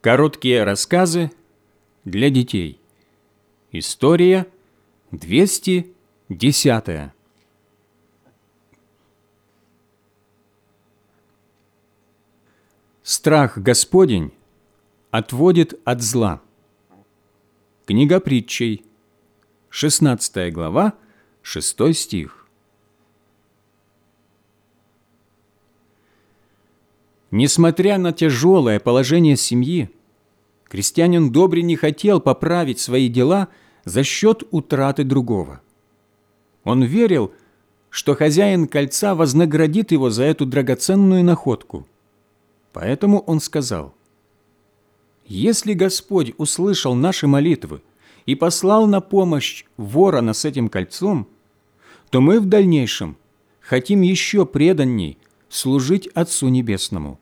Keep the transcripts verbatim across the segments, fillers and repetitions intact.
Короткие рассказы для детей. История двести десятая. Страх Господень отводит от зла. Книга Притчей, шестнадцатая глава, шестой стих. Несмотря на тяжелое положение семьи, крестьянин Добрий не хотел поправить свои дела за счет утраты другого. Он верил, что хозяин кольца вознаградит его за эту драгоценную находку. Поэтому он сказал: «Если Господь услышал наши молитвы и послал на помощь ворона с этим кольцом, то мы в дальнейшем хотим еще преданней служить Отцу Небесному».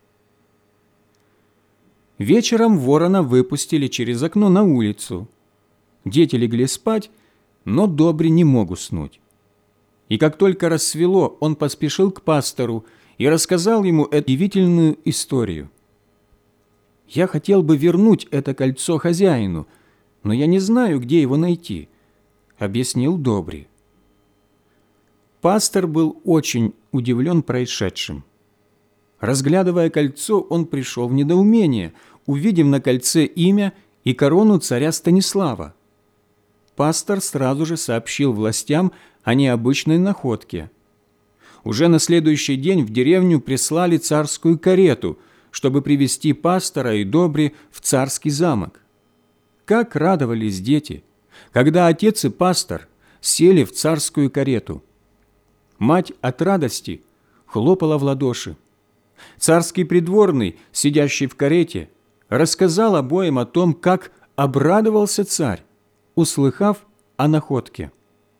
Вечером ворона выпустили через окно на улицу. Дети легли спать, но Добрий не мог уснуть. И как только рассвело, он поспешил к пастору и рассказал ему эту удивительную историю. «Я хотел бы вернуть это кольцо хозяину, но я не знаю, где его найти», — объяснил Добрий. Пастор был очень удивлен происшедшим. Разглядывая кольцо, он пришел в недоумение, увидев на кольце имя и корону царя Станислава. Пастор сразу же сообщил властям о необычной находке. Уже на следующий день в деревню прислали царскую карету, чтобы привезти пастора и Добрий в царский замок. Как радовались дети, когда отец и пастор сели в царскую карету. Мать от радости хлопала в ладоши. Царский придворный, сидящий в карете, рассказал обоим о том, как обрадовался царь, услыхав о находке.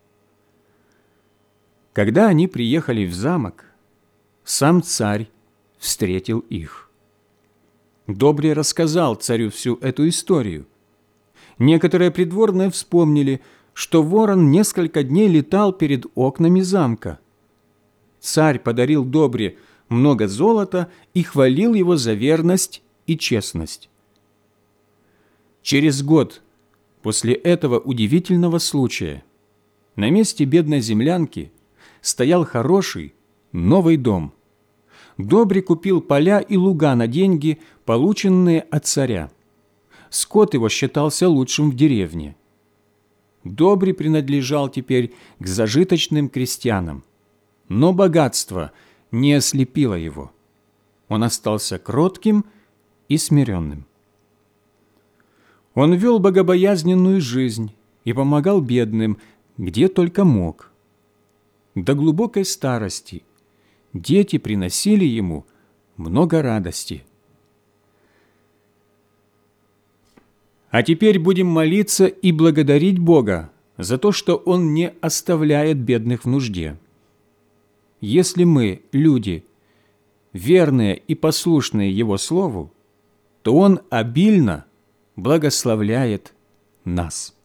Когда они приехали в замок, сам царь встретил их. Добрий рассказал царю всю эту историю. Некоторые придворные вспомнили, что ворон несколько дней летал перед окнами замка. Царь подарил Добрию много золота и хвалил его за верность и честность. Через год после этого удивительного случая на месте бедной землянки стоял хороший новый дом. Добрий купил поля и луга на деньги, полученные от царя. Скот его считался лучшим в деревне. Добрий принадлежал теперь к зажиточным крестьянам, но богатство не ослепило его. Он остался кротким и смиренным. Он вел богобоязненную жизнь и помогал бедным, где только мог. До глубокой старости дети приносили ему много радости. А теперь будем молиться и благодарить Бога за то, что Он не оставляет бедных в нужде. Если мы, люди, верные и послушные Его Слову, то Он обильно благословляет нас.